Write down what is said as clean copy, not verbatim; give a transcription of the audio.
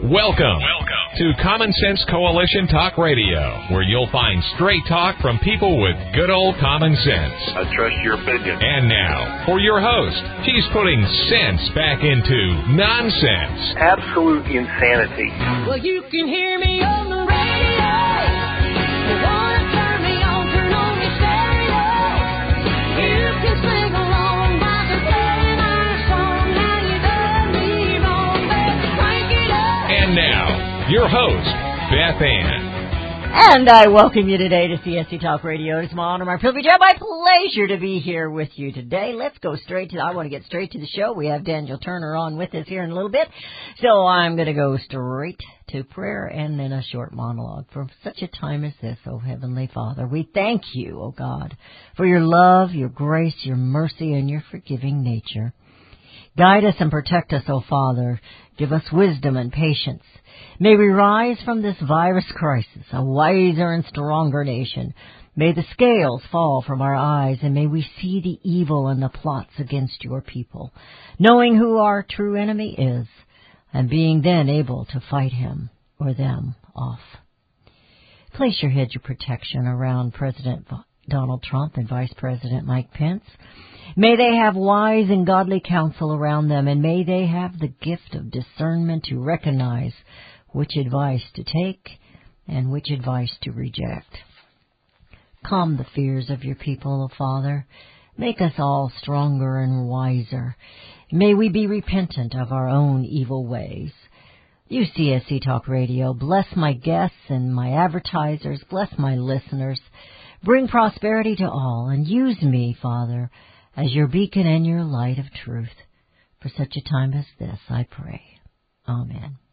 Welcome to Common Sense Coalition Talk Radio, where you'll find straight talk from people with good old common sense. I trust your opinion. And now, for your host, he's putting sense back into nonsense. Absolute insanity. Well, you can hear me on the radio. You want to turn me on, turn on your stereo. You can sing along while they're playing our song. Now you done me wrong, baby, crank it up. And now, your host, Beth Ann. And I welcome you today to CSC Talk Radio. It's my honor, my privilege, and my pleasure to be here with you today. Let's go I want to get straight to the show. We have Daniel Turner on with us here in a little bit. So I'm going to go straight to prayer and then a short monologue. For such a time as this, oh Heavenly Father, we thank you, oh God, for your love, your grace, your mercy, and your forgiving nature. Guide us and protect us, oh Father. Give us wisdom and patience. May we rise from this virus crisis a wiser and stronger nation. May the scales fall from our eyes, and may we see the evil and the plots against your people, knowing who our true enemy is, and being then able to fight him or them off. Place your hedge of protection around President Donald Trump and Vice President Mike Pence. May they have wise and godly counsel around them, and may they have the gift of discernment to recognize which advice to take and which advice to reject. Calm the fears of your people, O Father. Make us all stronger and wiser. May we be repentant of our own evil ways. You CSC Talk Radio, bless my guests and my advertisers, bless my listeners. Bring prosperity to all, and use me, Father, as your beacon and your light of truth. For such a time as this, I pray. Amen.